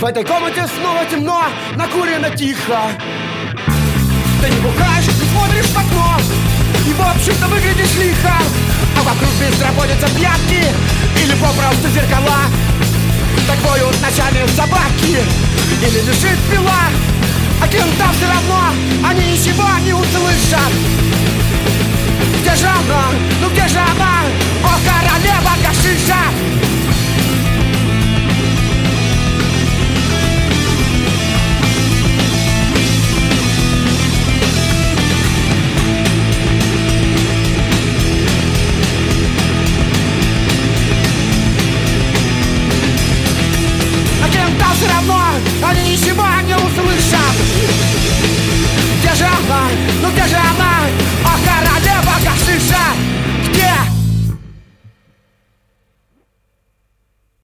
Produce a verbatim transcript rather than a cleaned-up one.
В этой комнате снова темно, накурено тихо. Ты не бухаешь, не смотришь в окно, и в общем-то выглядишь лихо. А вокруг безработица, пьянки или попросту зеркала. Так воют ночами собаки или лежит пила. А кем-то все равно они ничего не услышат. Где же она? Ну где же она? О, королева гашиша! Все равно они ничего не услышат. Где же она?